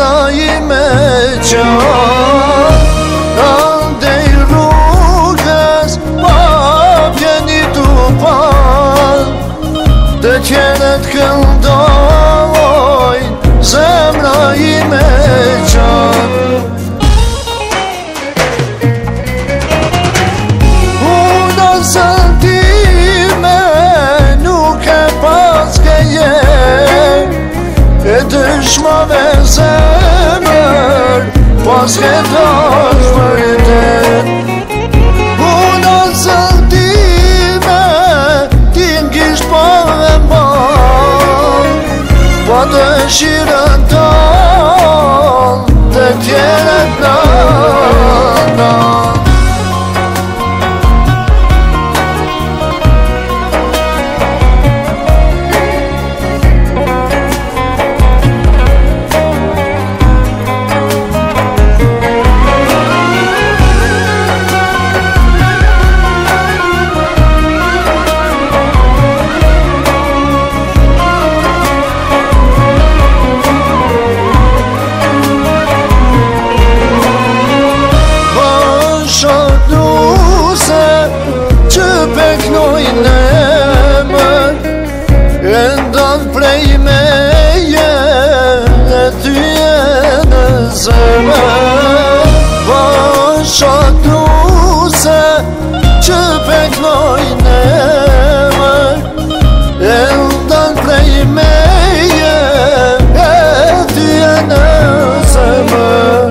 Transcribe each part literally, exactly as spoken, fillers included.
zemra ime qan Andej rrugës pa vjeni tu pan Të tjerët këndojnë zemra ime qan Unë zëndime nuk e pas ke jem E dëshmave zemër pas ke dash vërtet Unë zëndime ti n'kisht pa e mban Pa dëshirën tanë të tjerët na na Peknojnë emër E ndonë prej meje E tyje në zemër Vashatruse që peknojnë emër E ndonë prej meje E tyje në zemër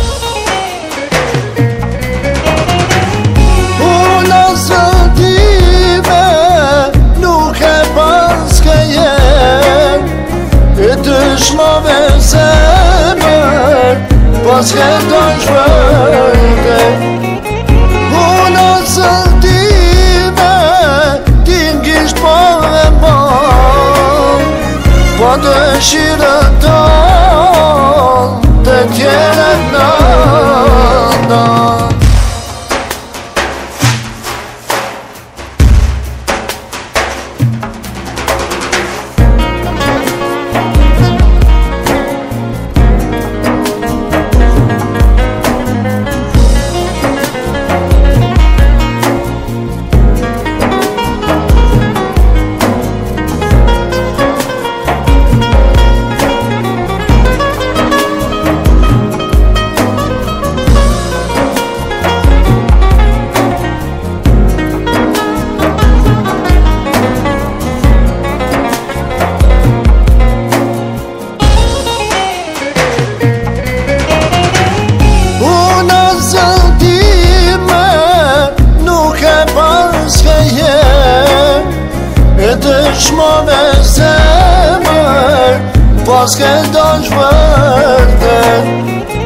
Dëshmave zemër pas ke dash vërtet Unë zëndime ti n'kisht pa e mban Pa dëshirën tanë të tjerët na na E dëshmave zemër pas ke dash vërtet